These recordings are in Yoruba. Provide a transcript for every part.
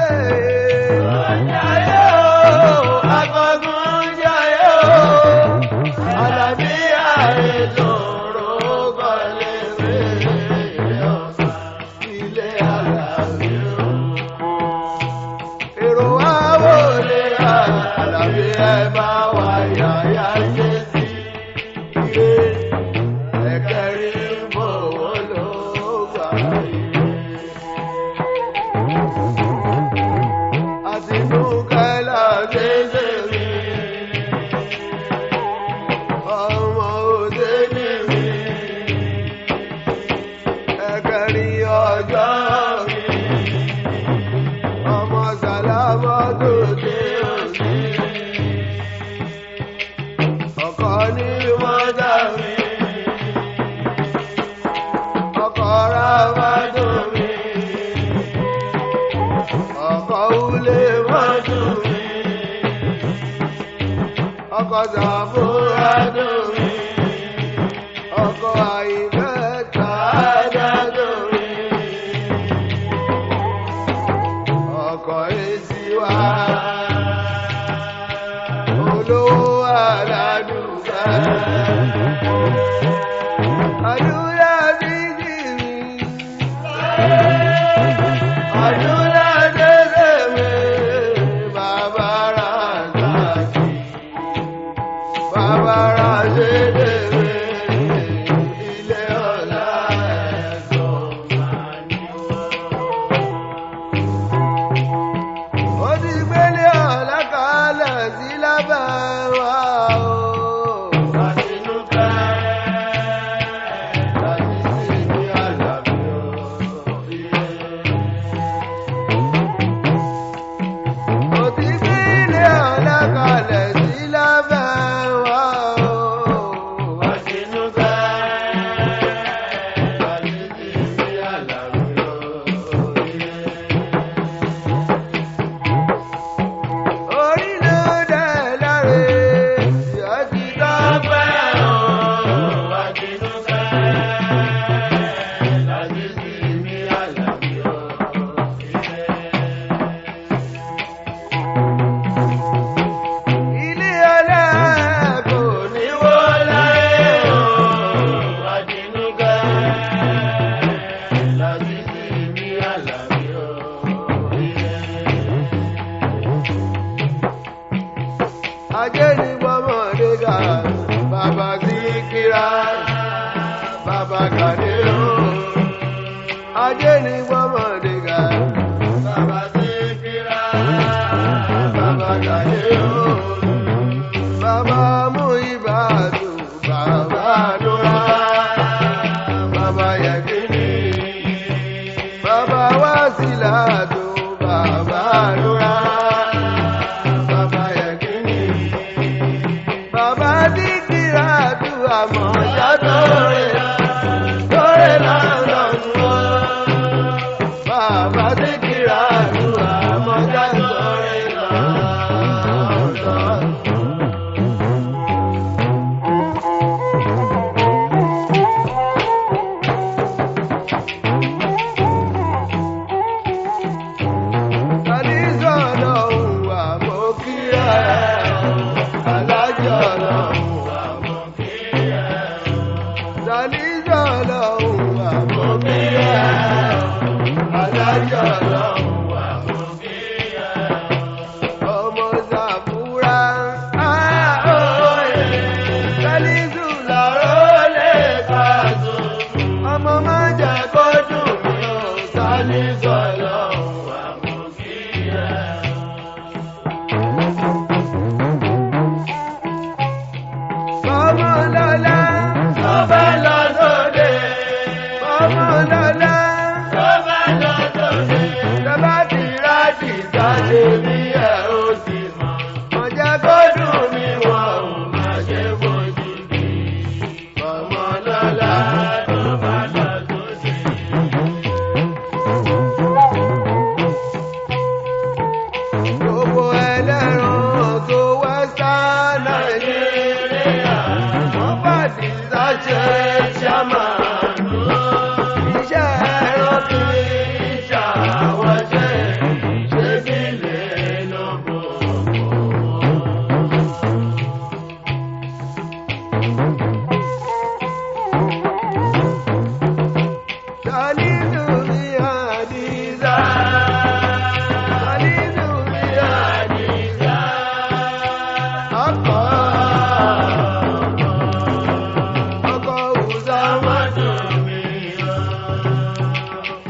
Iṣẹ́ ẹ̀rọ kì í ṣàwọ̀ṣẹ́.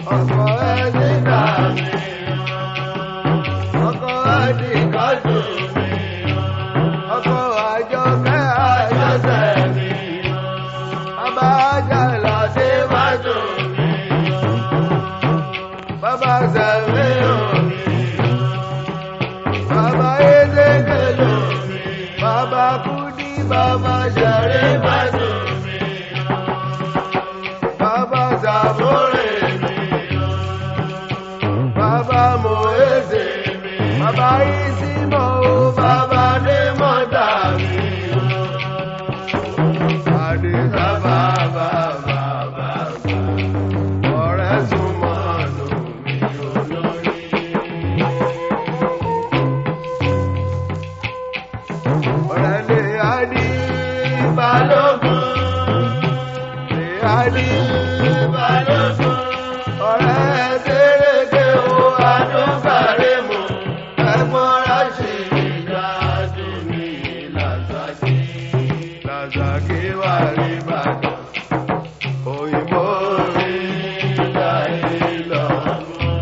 ọkọ̀ ẹni dàmí ọkọ̀ ẹni kájú mi ọkọ̀ àjọkẹ́ àjọsẹ̀ mi bàbá àjàlá dé wájú mi bàbá sẹ̀mí omi bàbá ezekelo mi bàbá kúdí bàbá sẹ̀rí wájú mi bàbá sàmúrè mi bàbá mòézè mi bàbá ìsìmọ̀ bàbá démọ̀dà mi àdìsá bàbá bàbá ọ̀rẹ́ súnmọ́ nù mí olórí. ọ̀rẹ́ lè adí balógun lè adí balógun ọ̀rẹ́ sẹ́rẹ̀kẹ́ o adúgbàrẹ́ mọ̀ ẹ̀gbọ́n ráṣìírí dájú mi làzàkí làzàkí wà rí bàdàn òyìnbó rí láyé lọ́mọ́.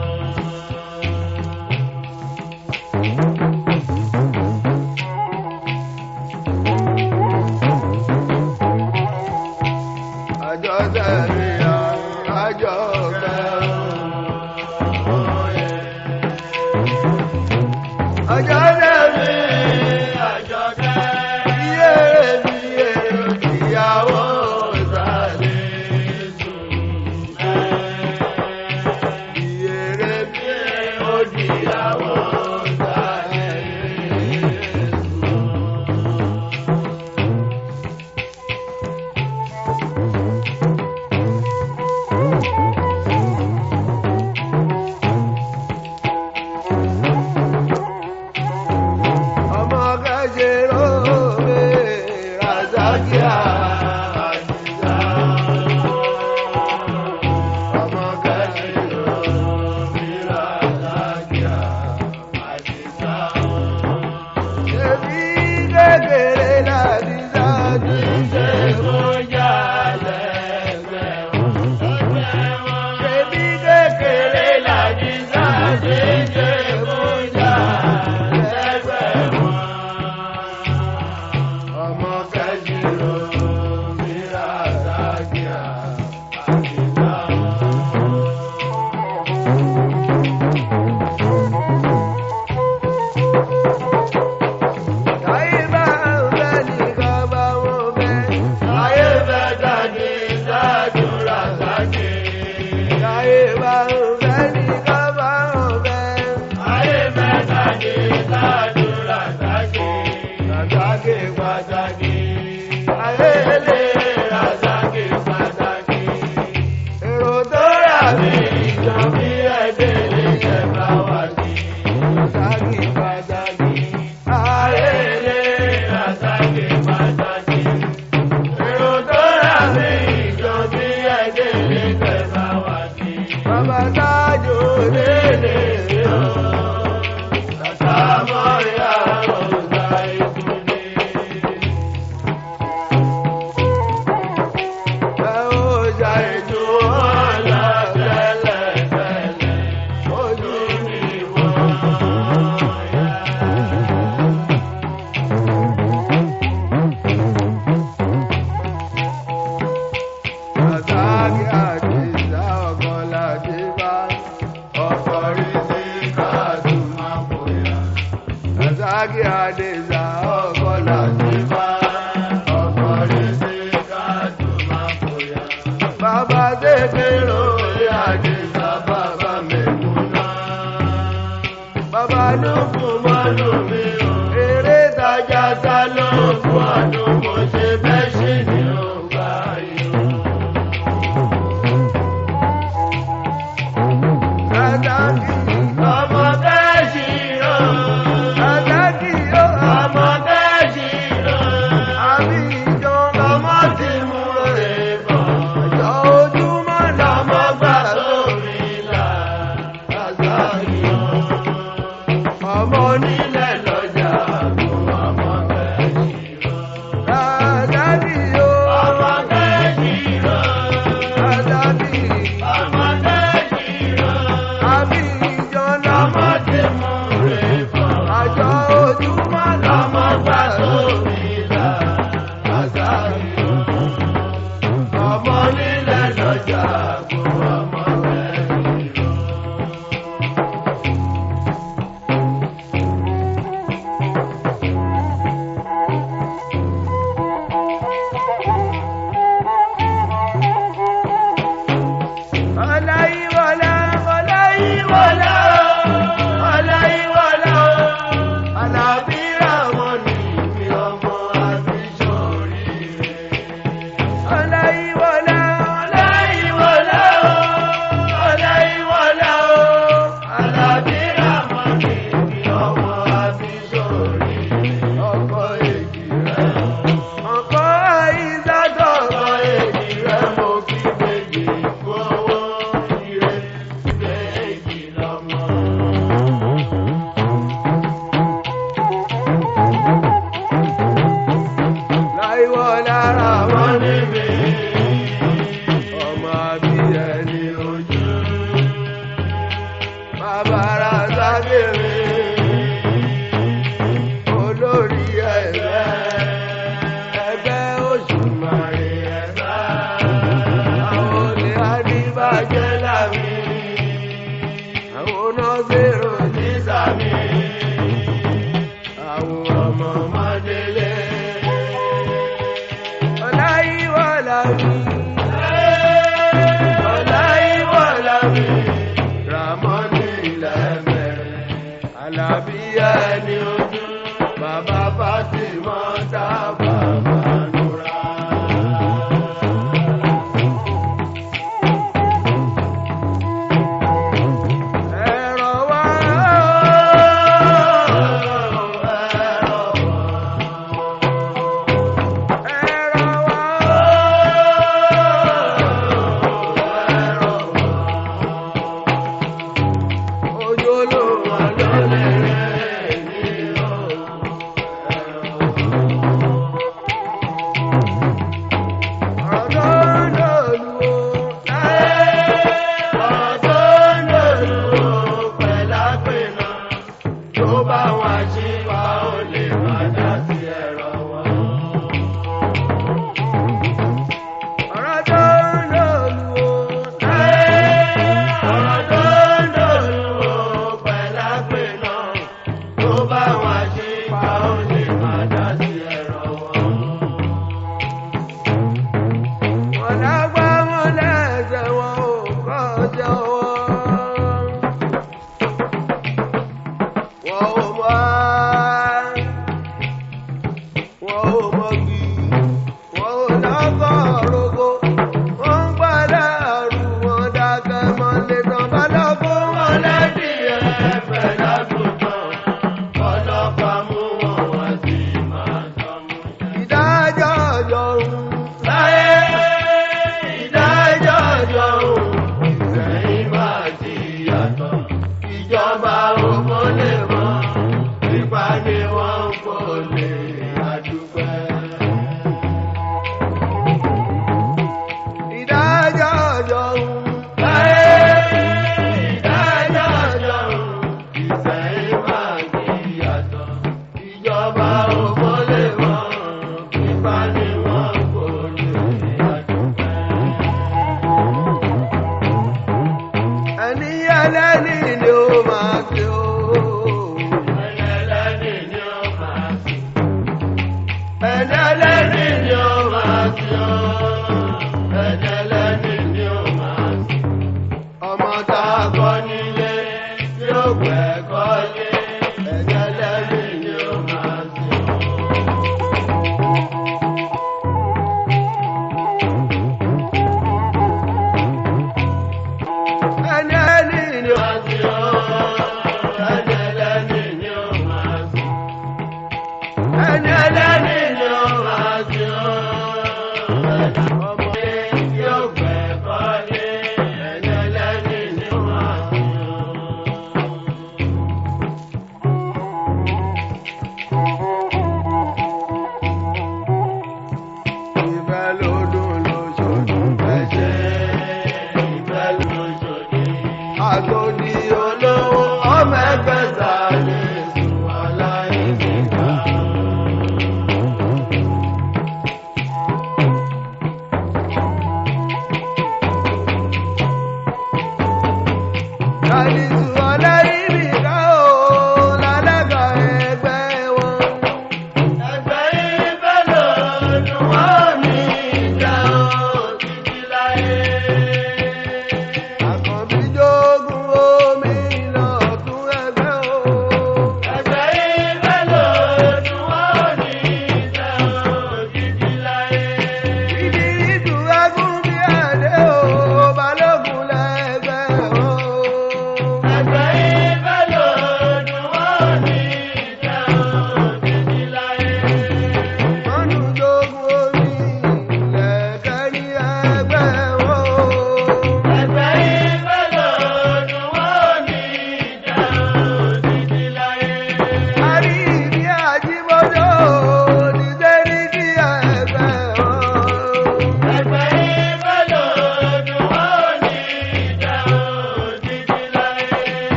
àjọ tẹ̀lé àjọ àjọ tẹ̀lé àjọ tẹ̀lé iye ìyàwó ìsàlẹ̀ sùn iye rẹ̀ bí ó di ìyàwó ìsàlẹ̀ sùn. ọmọ kẹjẹrò mi razakia àdìsá ọmọ kẹjẹrò mi razakia àdìsá ṣebí kékeré làdìsá ti ṣe kọjá lẹ́gbẹ̀ẹ́ ṣebí kékeré làdìsá ti ṣe kọjá lẹ́gbẹ̀ẹ́ ọmọ kẹjìló mi razakia àdìsá. táyé bá ń bẹ nìkan bá wọn bẹ táyé bẹ jáde dájú razaki táyé bá ń bẹ nìkan bá wọn bẹ táyé bẹ jáde dájú razaki razaki pàtàkì ayé lè razaki pàtàkì èrò tó rà mí ìjọ bí ẹdẹ lè jẹ bá wà sí razaki pàtàkì ayé lè razaki pàtàkì èrò tó rà mí ìjọ bí ẹdẹ lè jẹ bá wà sí. bàbá tájò lélẹ̀ yọ tàtà mọ́ ìyá ọ̀gá ìkúlé. ẹ ó jà ètò ọ̀la tẹ́lẹ̀tẹ́lẹ̀ ojú mi wọ́n yá. razaki àdìsá ọkọ̀ láti bá ọkọ̀ rí sí káàtó máa bóyá. razaki àdìsá ọkọ̀ láti bá ọkọ̀ rí sí káàtó máa bóyá. bàbá tẹ́tẹ́rọ àdìsá bàbá mẹ́kúnná. bàbá dúkùú mọ́nú mi ò eré tajà sá ló kú ọdún mo ṣe bẹ́ẹ̀ ṣì ní ọgbà yìí. razaki ọmọ kẹ́sì rọ̀ razaki ọmọ kẹ́sì rọ̀ àbí ìjọ ọmọ tí mú rẹ̀ bọ̀ ọjọ́ ojúmọ́ lọ́mọ gbà sórí là razaki ọmọ nílẹ̀ lọ́jà ọmọ kẹ́sì rọ̀ razaki. sílẹ̀ lọ́jà kó ọmọ rẹ̀ nìyó. Ọláyíwọlá Ọláyíwọlá Ọláyíwọlá Àlàbí Ràmọ́nì mi ọmọ àbíṣoríire. Ọláyíwọlá Ọláyíwọlá Ọláyíwọlá Àlàbí Ràmọ́nì mi ọmọ àbíṣoríire. Ọkọ èjì rẹ̀ ọkọ ìsádọ̀ ọkọ èjì rẹ̀ mo kí méjì fún owó ire méjì lọ́mọ. Láyíwọlá Ràmọ́nì mi ọmọ àbíyẹ̀ni ojú. Bàbá Razaki mi olórí ẹgbẹ́ Òṣùmàrè ẹ̀dá. Àwọn olè Adébájẹ́ làmì, àwọn nọ́ọ̀sìrò ní sàmì, àwọn ọmọ Mádélé. Ọláyíwọlá mi Ọláyíwọlá mi Ràmọ́nì lẹ́mẹ̀rẹ̀ Àlàbí ẹni ojú bàbá Fátímọ̀.